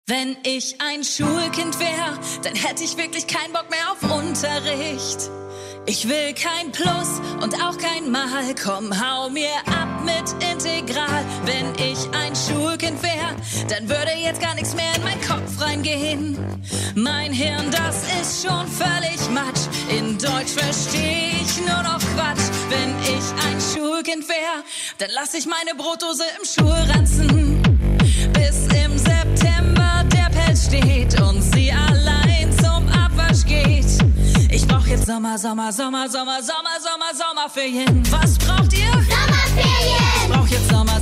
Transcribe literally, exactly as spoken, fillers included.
Wenn ich ein Schulkind wäre, dann hätte ich wirklich keinen Bock mehr auf Unterricht. Ich will kein Plus und auch kein Mal, komm, hau mir ab mit Integral. Wenn ich ein Schulkind wäre, dann würde jetzt gar nichts mehr in meinen Kopf reingehen. Mein Hirn, das ist schon völlig matsch, in Deutsch verstehe ich nur noch Quatsch. Wenn ich ein Schulkind wäre, dann lass ich meine Brotdose im Schulranzen, bis im September der Pelz steht und sie allein zum Abwasch geht. Ich brauch jetzt Sommer, Sommer, Sommer, Sommer, Sommer, Sommer, Sommerferien. Was braucht ihr? Sommerferien! Ich brauch jetzt Sommer,